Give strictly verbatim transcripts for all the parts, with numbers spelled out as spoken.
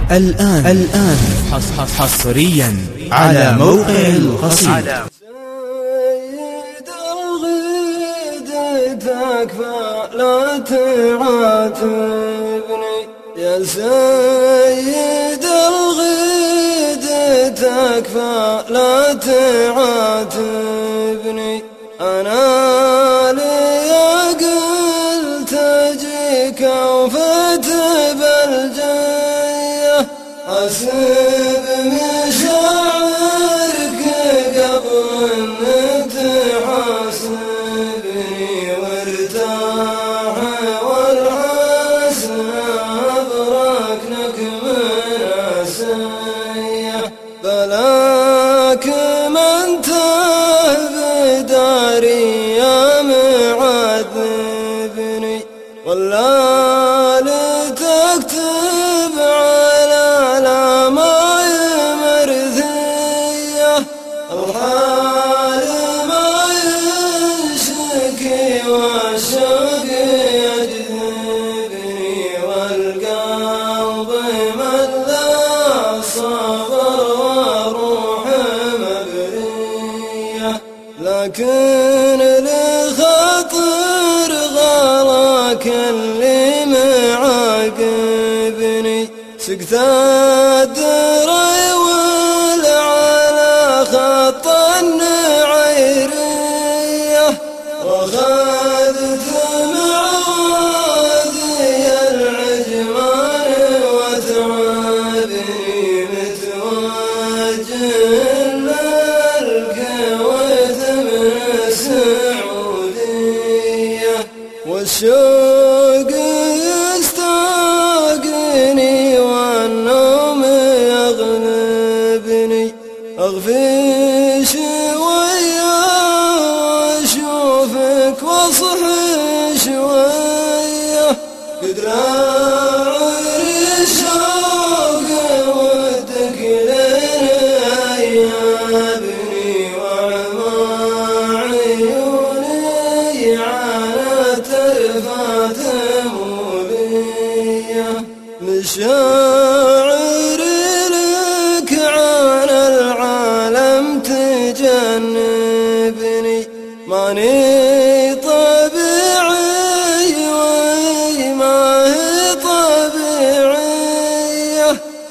الآن الآن حصريا على موقع القصيد. سيد الغيد تكفى لا تعاتبني، يا سيد الغيد تكفى لا تعاتبني. أنا لي قلت أجيك وفت بالجية، أسب مشاعرك قبل أن تحاسبني، وارتاح والحسن أبرك لك من عسية. بلاك من تبداري يا معذبني، ولا لتكتب على الأماي مرثية. الحال ما يشكي والشوق يجذبني، والقلب من لا صبر وروح مبرية. لكن لخاطر غلاك اللي معاقبني، سقت الدري والعلا خط النعيرية، وخذت معادي العجمان وتعبني، متوجه للكويت من السعودية. والشوق يستاقني والنوم يغلبني، أغفي شوية وأشوفك واصحي شوية. قد راعي الشوق ودك لين أيابني، وعمى عيوني عانت رفات مولية. مشاعري لك عن العالم تجنبني، ماني طبيعي وما هي طبيعية.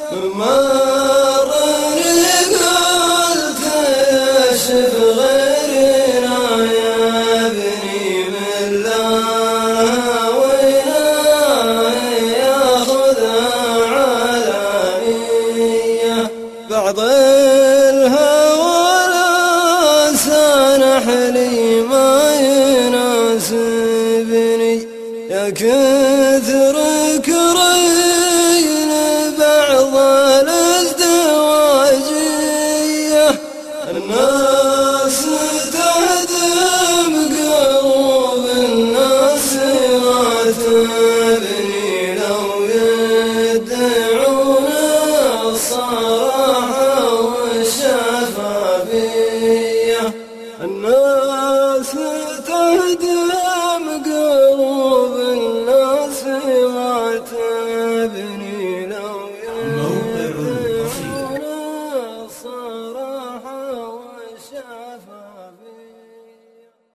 مرني قلت يشف غيرنا يا ابني، من لا بعض الهوى لا سانح لي ما يناسبني، يا كثر كرين بعض الازدواجية. الناس تهدم قلوب الناس ما تبني،